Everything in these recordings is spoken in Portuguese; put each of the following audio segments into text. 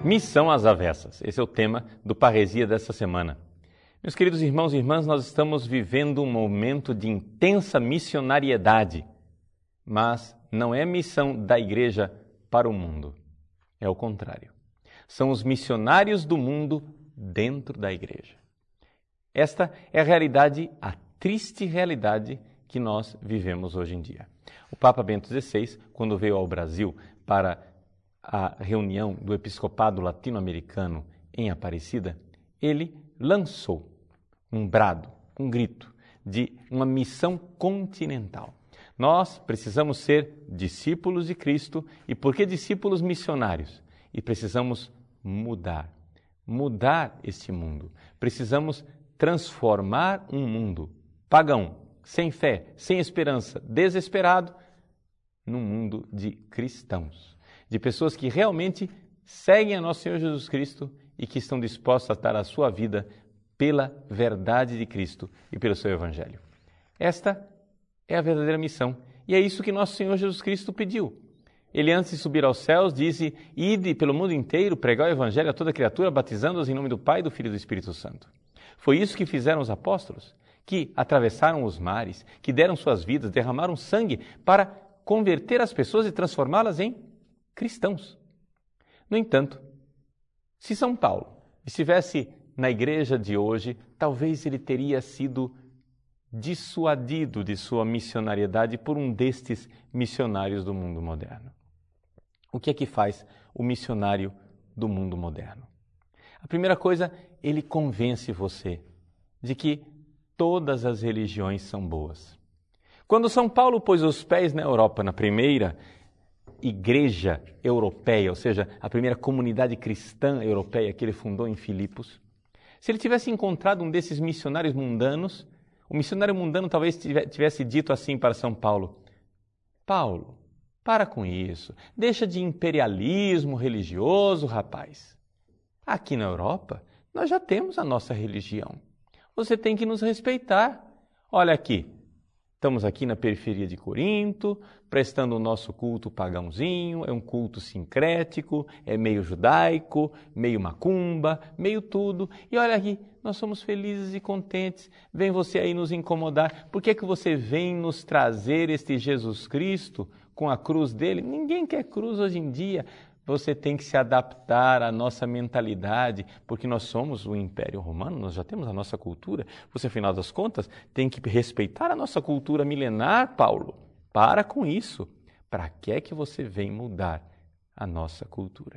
Missão às avessas. Esse é o tema do Parresia desta semana. Meus queridos irmãos e irmãs, nós estamos vivendo um momento de intensa missionariedade, mas não é missão da igreja para o mundo. É o contrário. São os missionários do mundo dentro da igreja. Esta é a realidade, a triste realidade que nós vivemos hoje em dia. O Papa Bento XVI, quando veio ao Brasil para a reunião do episcopado latino-americano em Aparecida, ele lançou um brado, um grito de uma missão continental. Nós precisamos ser discípulos de Cristo e, por que discípulos missionários? E precisamos mudar este mundo. Precisamos transformar um mundo pagão, sem fé, sem esperança, desesperado, num mundo de cristãos. De pessoas que realmente seguem a nosso Senhor Jesus Cristo e que estão dispostas a dar a sua vida pela verdade de Cristo e pelo seu Evangelho. Esta é a verdadeira missão e é isso que nosso Senhor Jesus Cristo pediu. Ele, antes de subir aos céus, disse: "Ide pelo mundo inteiro, pregai o Evangelho a toda criatura, batizando-os em nome do Pai, do Filho e do Espírito Santo." Foi isso que fizeram os apóstolos, que atravessaram os mares, que deram suas vidas, derramaram sangue para converter as pessoas e transformá-las em cristãos. No entanto, se São Paulo estivesse na igreja de hoje, talvez ele teria sido dissuadido de sua missionariedade por um destes missionários do mundo moderno. O que é que faz o missionário do mundo moderno? A primeira coisa, ele convence você de que todas as religiões são boas. Quando São Paulo pôs os pés na Europa, na primeira igreja europeia, ou seja, a primeira comunidade cristã europeia que ele fundou em Filipos, se ele tivesse encontrado um desses missionários mundanos, o missionário mundano talvez tivesse dito assim para São Paulo: "Paulo, para com isso, deixa de imperialismo religioso, rapaz. Aqui na Europa, nós já temos a nossa religião. Você tem que nos respeitar. Olha aqui, estamos aqui na periferia de Corinto, prestando o nosso culto pagãozinho, é um culto sincrético, é meio judaico, meio macumba, meio tudo. E olha aqui, nós somos felizes e contentes. Vem você aí nos incomodar. Por que é que você vem nos trazer este Jesus Cristo com a cruz dele? Ninguém quer cruz hoje em dia. Você tem que se adaptar à nossa mentalidade, porque nós somos o Império Romano, nós já temos a nossa cultura. Você, afinal das contas, tem que respeitar a nossa cultura milenar, Paulo. Para com isso. Para que é que você vem mudar a nossa cultura?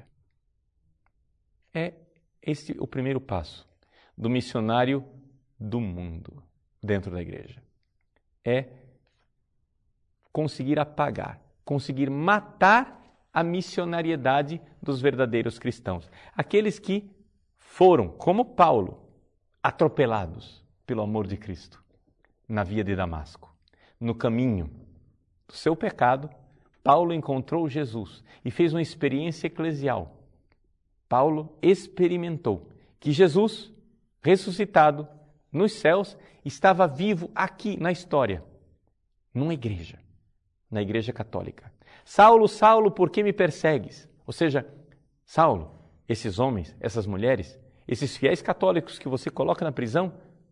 É este o primeiro passo do missionário do mundo dentro da igreja. É conseguir apagar, conseguir matar a missionariedade dos verdadeiros cristãos. Aqueles que foram, como Paulo, atropelados pelo amor de Cristo na via de Damasco. No caminho do seu pecado, Paulo encontrou Jesus e fez uma experiência eclesial. Paulo experimentou que Jesus, ressuscitado nos céus, estava vivo aqui na história, numa igreja, na igreja católica. "Saulo, Saulo, por que me persegues?" Ou seja, Saulo, esses homens, essas mulheres, esses fiéis católicos que você coloca na prisão,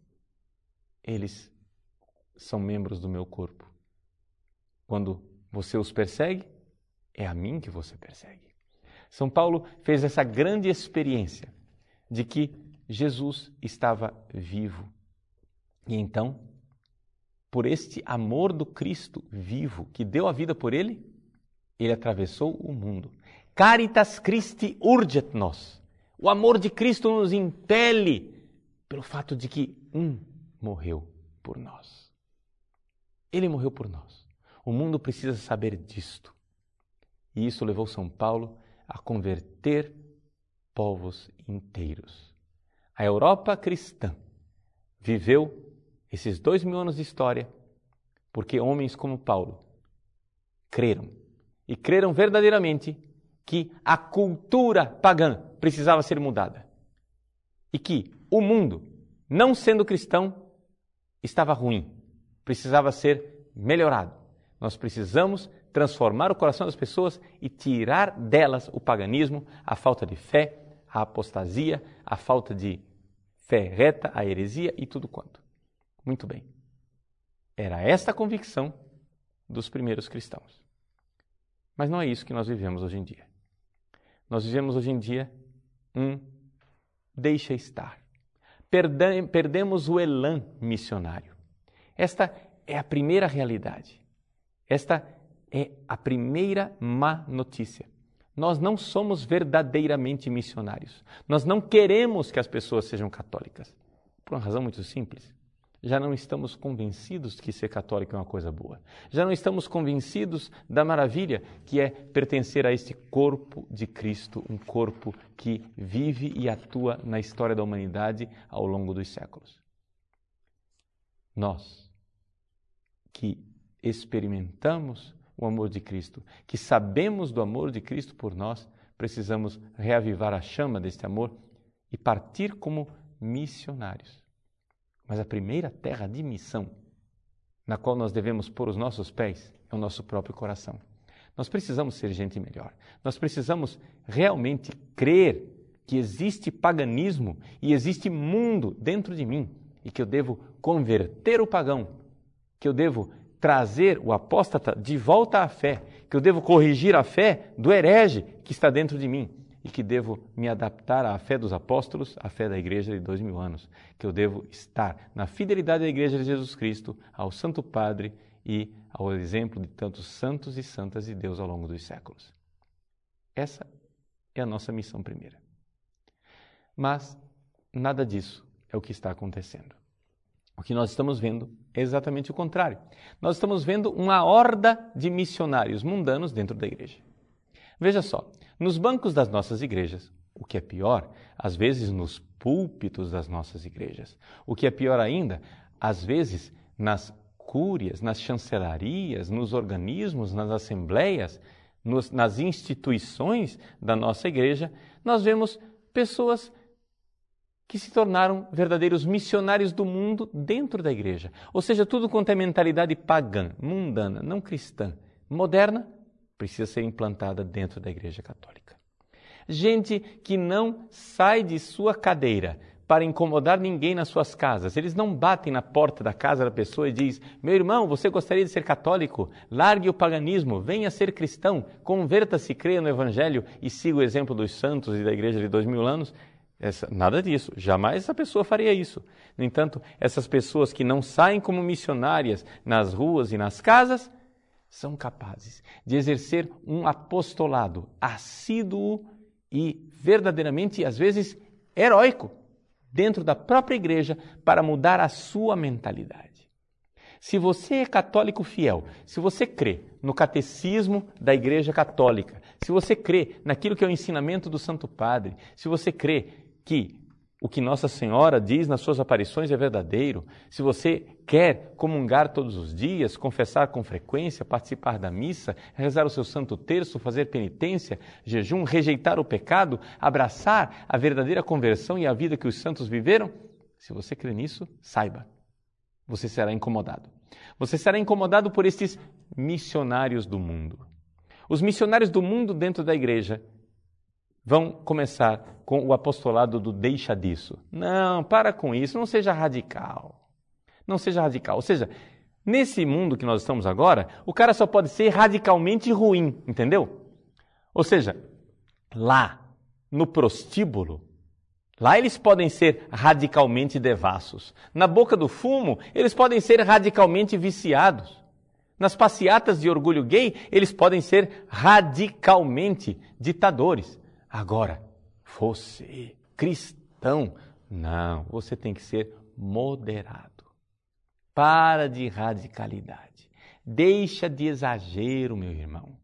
eles são membros do meu corpo. Quando você os persegue, é a mim que você persegue. São Paulo fez essa grande experiência de que Jesus estava vivo. E então, por este amor do Cristo vivo, que deu a vida por ele, ele atravessou o mundo. Caritas Christi urget nos. O amor de Cristo nos impele pelo fato de que morreu por nós. Ele morreu por nós. O mundo precisa saber disto. E isso levou São Paulo a converter povos inteiros. A Europa cristã viveu esses 2000 anos de história porque homens como Paulo creram. E creram verdadeiramente que a cultura pagã precisava ser mudada. E que o mundo, não sendo cristão, estava ruim. Precisava ser melhorado. Nós precisamos transformar o coração das pessoas e tirar delas o paganismo, a falta de fé, a apostasia, a falta de fé reta, a heresia e tudo quanto. Muito bem. Era esta a convicção dos primeiros cristãos. Mas não é isso que nós vivemos hoje em dia. Nós vivemos hoje em dia deixa estar. Perdemos o elan missionário. Esta é a primeira realidade. Esta é a primeira má notícia. Nós não somos verdadeiramente missionários. Nós não queremos que as pessoas sejam católicas. Por uma razão muito simples. Já não estamos convencidos que ser católico é uma coisa boa. Já não estamos convencidos da maravilha que é pertencer a este corpo de Cristo, um corpo que vive e atua na história da humanidade ao longo dos séculos. Nós, que experimentamos o amor de Cristo, que sabemos do amor de Cristo por nós, precisamos reavivar a chama deste amor e partir como missionários. Mas a primeira terra de missão, na qual nós devemos pôr os nossos pés, é o nosso próprio coração. Nós precisamos ser gente melhor. Nós precisamos realmente crer que existe paganismo e existe mundo dentro de mim e que eu devo converter o pagão, que eu devo trazer o apóstata de volta à fé, que eu devo corrigir a fé do herege que está dentro de mim e que devo me adaptar à fé dos apóstolos, à fé da igreja de 2000 anos, que eu devo estar na fidelidade da igreja de Jesus Cristo, ao Santo Padre e ao exemplo de tantos santos e santas de Deus ao longo dos séculos. Essa é a nossa missão primeira. Mas nada disso é o que está acontecendo. O que nós estamos vendo é exatamente o contrário. Nós estamos vendo uma horda de missionários mundanos dentro da igreja. Veja só, nos bancos das nossas igrejas, o que é pior, às vezes nos púlpitos das nossas igrejas, o que é pior ainda, às vezes nas cúrias, nas chancelarias, nos organismos, nas assembleias, nas instituições da nossa igreja, nós vemos pessoas que se tornaram verdadeiros missionários do mundo dentro da igreja. Ou seja, tudo quanto é mentalidade pagã, mundana, não cristã, moderna, precisa ser implantada dentro da igreja católica. Gente que não sai de sua cadeira para incomodar ninguém nas suas casas. Eles não batem na porta da casa da pessoa e dizem: meu irmão, você gostaria de ser católico? Largue o paganismo, venha ser cristão, converta-se, creia no Evangelho e siga o exemplo dos santos e da igreja de 2000 anos. Nada disso, jamais essa pessoa faria isso. No entanto, essas pessoas que não saem como missionárias nas ruas e nas casas, são capazes de exercer um apostolado assíduo e verdadeiramente, às vezes, heróico dentro da própria igreja para mudar a sua mentalidade. Se você é católico fiel, se você crê no catecismo da Igreja Católica, se você crê naquilo que é o ensinamento do Santo Padre, se você crê que o que Nossa Senhora diz nas suas aparições é verdadeiro, se você quer comungar todos os dias, confessar com frequência, participar da missa, rezar o seu Santo Terço, fazer penitência, jejum, rejeitar o pecado, abraçar a verdadeira conversão e a vida que os santos viveram, se você crê nisso, saiba, você será incomodado. Você será incomodado por estes missionários do mundo. Os missionários do mundo dentro da igreja vão começar com o apostolado do deixa disso. Não, para com isso, não seja radical. Não seja radical. Ou seja, nesse mundo que nós estamos agora, o cara só pode ser radicalmente ruim, entendeu? Ou seja, lá, no prostíbulo, lá eles podem ser radicalmente devassos. Na boca do fumo, eles podem ser radicalmente viciados. Nas passeatas de orgulho gay, eles podem ser radicalmente ditadores. Agora, você, cristão, não, você tem que ser moderado. Para de radicalidade. Deixa de exagero, meu irmão.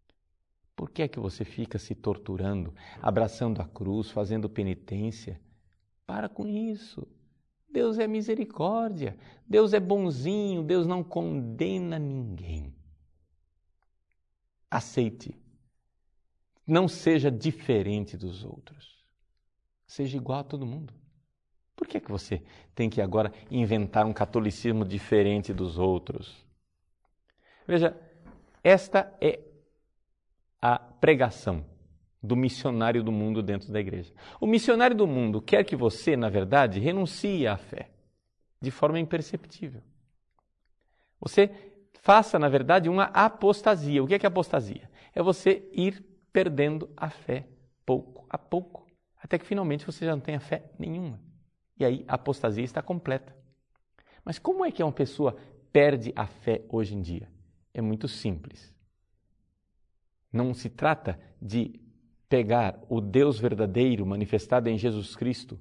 Por que é que você fica se torturando, abraçando a cruz, fazendo penitência? Para com isso. Deus é misericórdia. Deus é bonzinho. Deus não condena ninguém. Aceite. Não seja diferente dos outros. Seja igual a todo mundo. Por que é que você tem que agora inventar um catolicismo diferente dos outros? Veja, esta é a pregação do missionário do mundo dentro da igreja. O missionário do mundo quer que você, na verdade, renuncie à fé de forma imperceptível. Você faça, na verdade, uma apostasia. O que é apostasia? É você ir perdendo a fé pouco a pouco, até que finalmente você já não tenha fé nenhuma. E aí a apostasia está completa. Mas como é que uma pessoa perde a fé hoje em dia? É muito simples. Não se trata de pegar o Deus verdadeiro manifestado em Jesus Cristo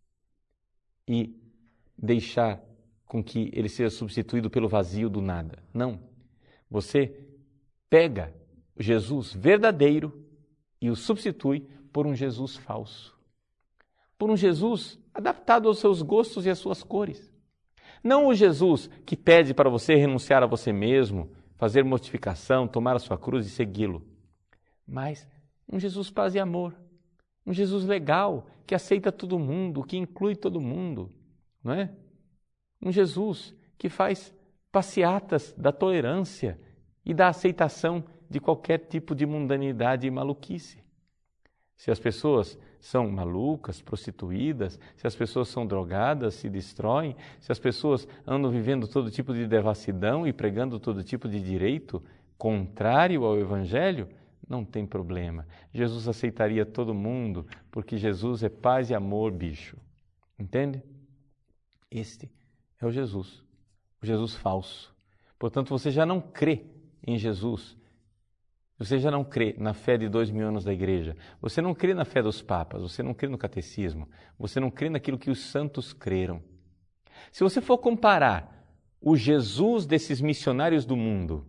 e deixar com que ele seja substituído pelo vazio do nada. Não. Você pega o Jesus verdadeiro e o substitui por um Jesus falso. Por um Jesus adaptado aos seus gostos e às suas cores. Não o Jesus que pede para você renunciar a você mesmo, fazer mortificação, tomar a sua cruz e segui-lo. Mas um Jesus paz e amor. Um Jesus legal, que aceita todo mundo, que inclui todo mundo. Não é? Um Jesus que faz passeatas da tolerância e da aceitação de qualquer tipo de mundanidade e maluquice. Se as pessoas são malucas, prostituídas, se as pessoas são drogadas, se destroem, se as pessoas andam vivendo todo tipo de devassidão e pregando todo tipo de direito contrário ao Evangelho, não tem problema. Jesus aceitaria todo mundo, porque Jesus é paz e amor, bicho. Entende? Este é o Jesus falso. Portanto, você já não crê em Jesus. Você já não crê na fé de 2000 anos da igreja. Você não crê na fé dos papas. Você não crê no catecismo. Você não crê naquilo que os santos creram. Se você for comparar o Jesus desses missionários do mundo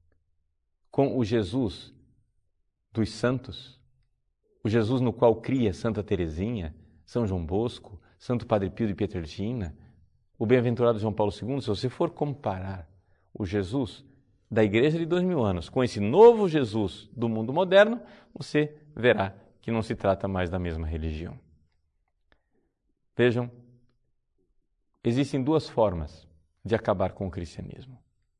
com o Jesus dos santos, o Jesus no qual cria Santa Teresinha, São João Bosco, Santo Padre Pio de Pietrelcina, o bem-aventurado João Paulo II, se você for comparar o Jesus da igreja de 2000 anos com esse novo Jesus do mundo moderno, você verá que não se trata mais da mesma religião. Vejam, existem duas formas de acabar com o cristianismo.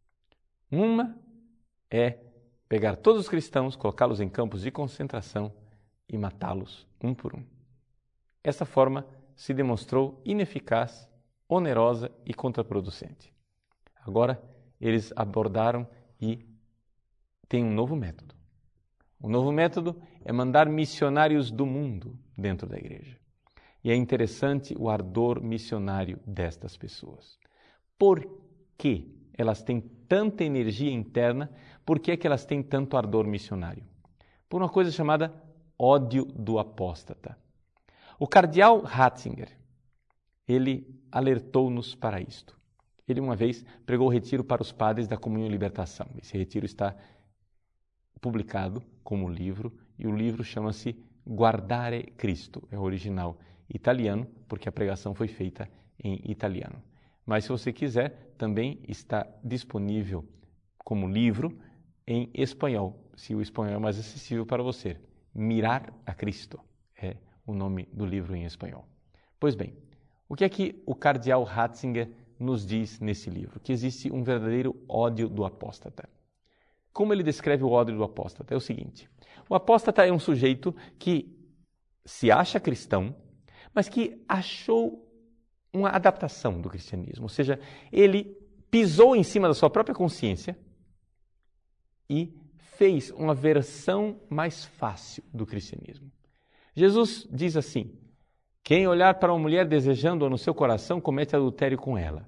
Uma é pegar todos os cristãos, colocá-los em campos de concentração e matá-los um por um. Essa forma se demonstrou ineficaz, onerosa e contraproducente. Agora, eles abordaram e tem um novo método. O novo método é mandar missionários do mundo dentro da igreja. E é interessante o ardor missionário destas pessoas. Por que elas têm tanta energia interna? Por que é que elas têm tanto ardor missionário? Por uma coisa chamada ódio do apóstata. O cardeal Ratzinger, ele alertou-nos para isto. Ele uma vez pregou o retiro para os padres da Comunhão e Libertação. Esse retiro está publicado como livro e o livro chama-se Guardare Cristo. É o original italiano, porque a pregação foi feita em italiano. Mas se você quiser, também está disponível como livro em espanhol, se o espanhol é mais acessível para você. Mirar a Cristo é o nome do livro em espanhol. Pois bem, o que é que o cardeal Ratzinger nos diz nesse livro? Que existe um verdadeiro ódio do apóstata. Como ele descreve o ódio do apóstata? É o seguinte: o apóstata é um sujeito que se acha cristão, mas que achou uma adaptação do cristianismo. Ou seja, ele pisou em cima da sua própria consciência e fez uma versão mais fácil do cristianismo. Jesus diz assim: quem olhar para uma mulher desejando-a no seu coração comete adultério com ela.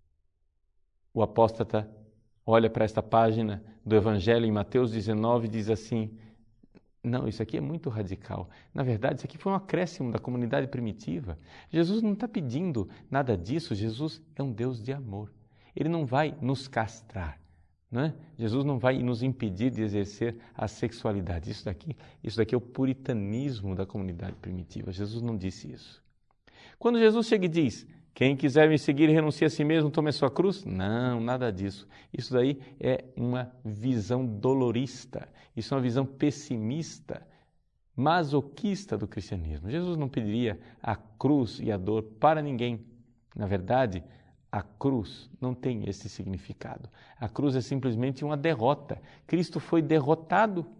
O apóstata olha para esta página do Evangelho em Mateus 19 e diz assim: não, isso aqui é muito radical. Na verdade, isso aqui foi um acréscimo da comunidade primitiva. Jesus não está pedindo nada disso. Jesus é um Deus de amor. Ele não vai nos castrar. Não é? Jesus não vai nos impedir de exercer a sexualidade. Isso daqui é o puritanismo da comunidade primitiva. Jesus não disse isso. Quando Jesus chega e diz: quem quiser me seguir e renuncie a si mesmo, tome a sua cruz. Não, nada disso. Isso daí é uma visão dolorista. Isso é uma visão pessimista, masoquista do cristianismo. Jesus não pediria a cruz e a dor para ninguém. Na verdade, a cruz não tem esse significado. A cruz é simplesmente uma derrota. Cristo foi derrotado,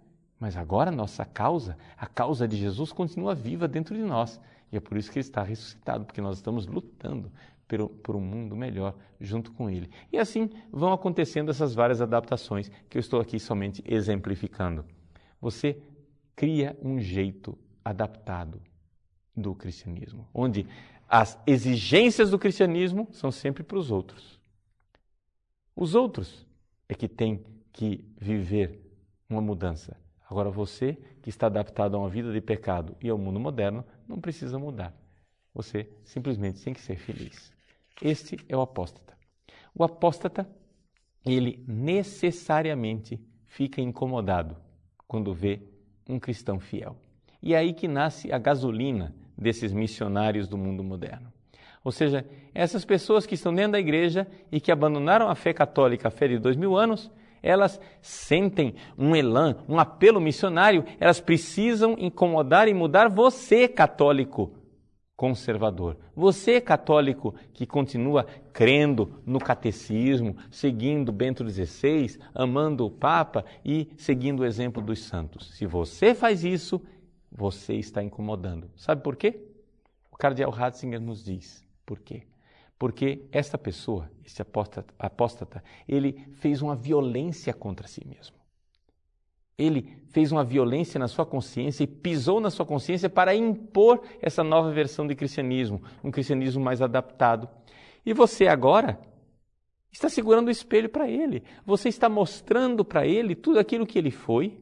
Mas agora nossa causa, a causa de Jesus, continua viva dentro de nós. E é por isso que Ele está ressuscitado, porque nós estamos lutando por um mundo melhor junto com Ele. E assim vão acontecendo essas várias adaptações que eu estou aqui somente exemplificando. Você cria um jeito adaptado do cristianismo, onde as exigências do cristianismo são sempre para os outros. Os outros é que têm que viver uma mudança. Agora você, que está adaptado a uma vida de pecado e ao mundo moderno, não precisa mudar. Você simplesmente tem que ser feliz. Este é o apóstata. O apóstata, ele necessariamente fica incomodado quando vê um cristão fiel. E é aí que nasce a gasolina desses missionários do mundo moderno. Ou seja, essas pessoas que estão dentro da igreja e que abandonaram a fé católica, a fé de 2000 anos, elas sentem um elan, um apelo missionário, elas precisam incomodar e mudar você, católico conservador. Você, católico, que continua crendo no catecismo, seguindo Bento XVI, amando o Papa e seguindo o exemplo dos santos. Se você faz isso, você está incomodando. Sabe por quê? O cardeal Ratzinger nos diz por quê. Porque esta pessoa, esse apóstata, ele fez uma violência contra si mesmo. Ele fez uma violência na sua consciência e pisou na sua consciência para impor essa nova versão de cristianismo, um cristianismo mais adaptado. E você agora está segurando o espelho para ele. Você está mostrando para ele tudo aquilo que ele foi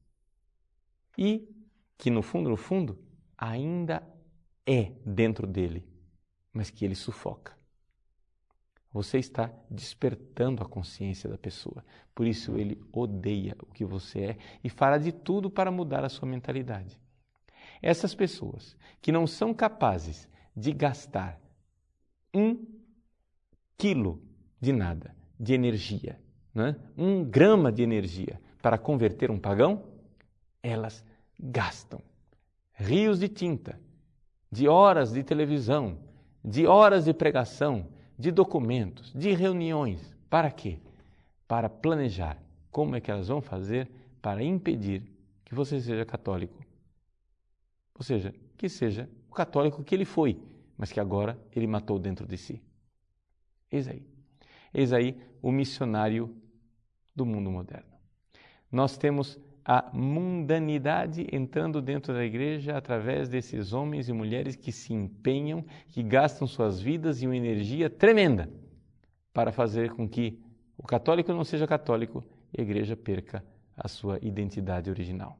e que no fundo, ainda é dentro dele, mas que ele sufoca. Você está despertando a consciência da pessoa. Por isso ele odeia o que você é e fará de tudo para mudar a sua mentalidade. Essas pessoas que não são capazes de gastar 1 quilo de nada, de energia, né? 1 grama de energia para converter um pagão, elas gastam rios de tinta, de horas de televisão, de horas de pregação, de documentos, de reuniões. Para quê? Para planejar como é que elas vão fazer para impedir que você seja católico. Ou seja, que seja o católico que ele foi, mas que agora ele matou dentro de si. Eis aí o missionário do mundo moderno. Nós temos a mundanidade entrando dentro da igreja através desses homens e mulheres que se empenham, que gastam suas vidas e uma energia tremenda para fazer com que o católico não seja católico e a igreja perca a sua identidade original.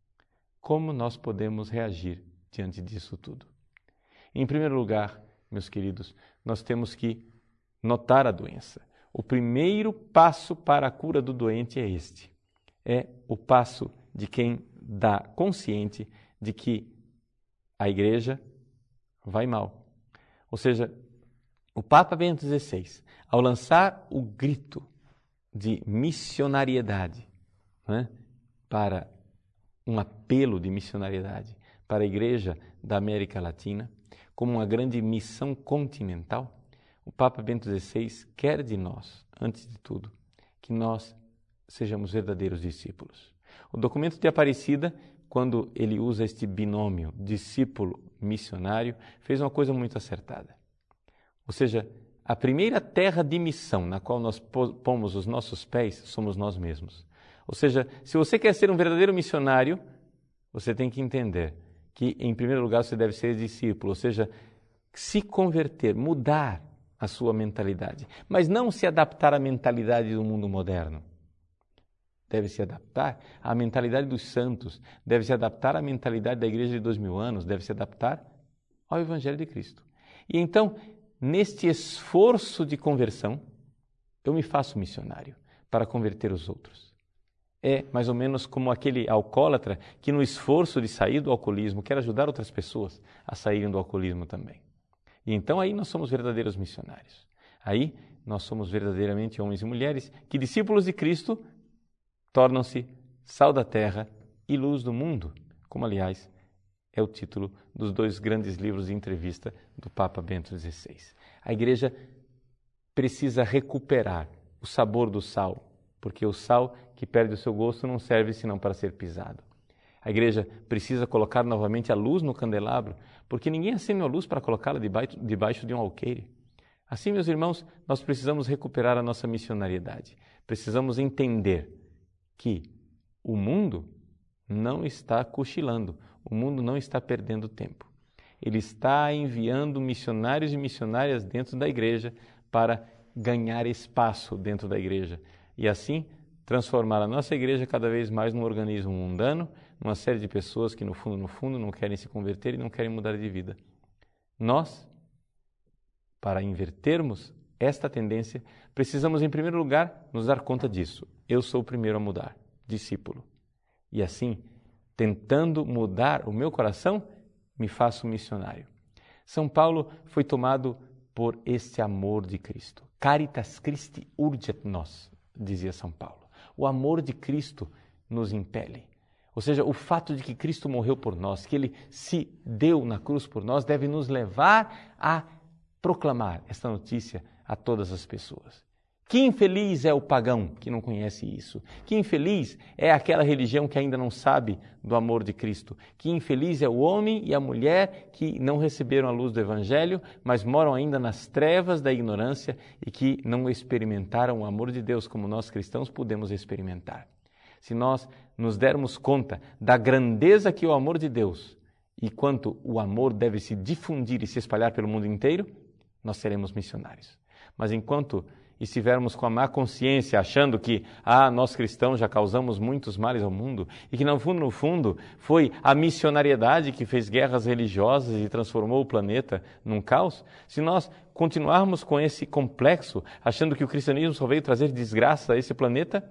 Como nós podemos reagir diante disso tudo? Em primeiro lugar, meus queridos, nós temos que notar a doença. O primeiro passo para a cura do doente é este. É o passo de quem dá consciente de que a igreja vai mal. Ou seja, o Papa Bento XVI, ao lançar o grito de missionariedade, né, para um apelo de missionariedade para a igreja da América Latina, como uma grande missão continental, o Papa Bento XVI quer de nós, antes de tudo, que nós sejamos verdadeiros discípulos. O documento de Aparecida, quando ele usa este binômio discípulo-missionário, fez uma coisa muito acertada. Ou seja, a primeira terra de missão na qual nós pomos os nossos pés somos nós mesmos. Ou seja, se você quer ser um verdadeiro missionário, você tem que entender que, em primeiro lugar, você deve ser discípulo, ou seja, se converter, mudar a sua mentalidade, mas não se adaptar à mentalidade do mundo moderno. Deve se adaptar à mentalidade dos santos, deve se adaptar à mentalidade da igreja de 2000 anos, deve se adaptar ao Evangelho de Cristo. E então, neste esforço de conversão, eu me faço missionário para converter os outros. É mais ou menos como aquele alcoólatra que no esforço de sair do alcoolismo quer ajudar outras pessoas a saírem do alcoolismo também. E então aí nós somos verdadeiros missionários. Aí nós somos verdadeiramente homens e mulheres que, discípulos de Cristo, tornam-se sal da terra e luz do mundo, como, aliás, é o título dos 2 grandes livros de entrevista do Papa Bento XVI. A igreja precisa recuperar o sabor do sal, porque o sal que perde o seu gosto não serve senão para ser pisado. A igreja precisa colocar novamente a luz no candelabro, porque ninguém acende a luz para colocá-la debaixo de um alqueire. Assim, meus irmãos, nós precisamos recuperar a nossa missionariedade. Precisamos entender que o mundo não está cochilando, o mundo não está perdendo tempo. Ele está enviando missionários e missionárias dentro da igreja para ganhar espaço dentro da igreja e assim transformar a nossa igreja cada vez mais num organismo mundano, numa série de pessoas que no fundo não querem se converter e não querem mudar de vida. Nós, para invertermos esta tendência, precisamos em primeiro lugar nos dar conta disso. Eu sou o primeiro a mudar, discípulo. E assim, tentando mudar o meu coração, me faço missionário. São Paulo foi tomado por este amor de Cristo. Caritas Christi urget nos, dizia São Paulo. O amor de Cristo nos impele. Ou seja, o fato de que Cristo morreu por nós, que Ele se deu na cruz por nós, deve nos levar a proclamar esta notícia a todas as pessoas. Que infeliz é o pagão que não conhece isso. Que infeliz é aquela religião que ainda não sabe do amor de Cristo. Que infeliz é o homem e a mulher que não receberam a luz do Evangelho, mas moram ainda nas trevas da ignorância e que não experimentaram o amor de Deus como nós cristãos podemos experimentar. Se nós nos dermos conta da grandeza que é o amor de Deus e quanto o amor deve se difundir e se espalhar pelo mundo inteiro, nós seremos missionários. Mas enquanto estivermos com a má consciência, achando que nós cristãos já causamos muitos males ao mundo e que no fundo, foi a missionariedade que fez guerras religiosas e transformou o planeta num caos, se nós continuarmos com esse complexo, achando que o cristianismo só veio trazer desgraça a esse planeta,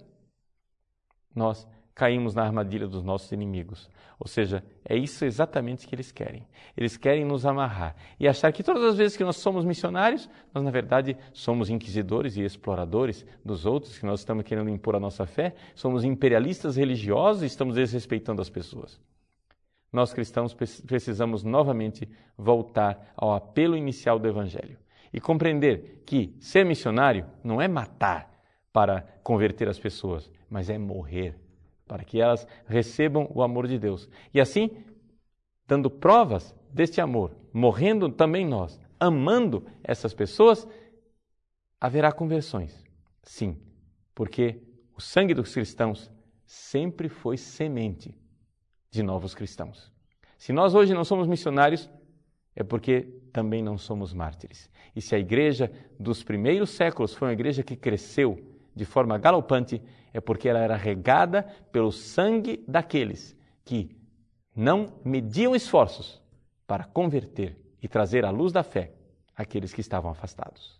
nós caímos na armadilha dos nossos inimigos. Ou seja, é isso exatamente que eles querem. Eles querem nos amarrar e achar que todas as vezes que nós somos missionários, nós na verdade somos inquisidores e exploradores dos outros, que nós estamos querendo impor a nossa fé, somos imperialistas religiosos e estamos desrespeitando as pessoas. Nós cristãos precisamos novamente voltar ao apelo inicial do Evangelho e compreender que ser missionário não é matar para converter as pessoas, mas é morrer para que elas recebam o amor de Deus. E assim, dando provas deste amor, morrendo também nós, amando essas pessoas, haverá conversões. Sim, porque o sangue dos cristãos sempre foi semente de novos cristãos. Se nós hoje não somos missionários, é porque também não somos mártires. E se a igreja dos primeiros séculos foi uma igreja que cresceu de forma galopante, é porque ela era regada pelo sangue daqueles que não mediam esforços para converter e trazer à luz da fé aqueles que estavam afastados.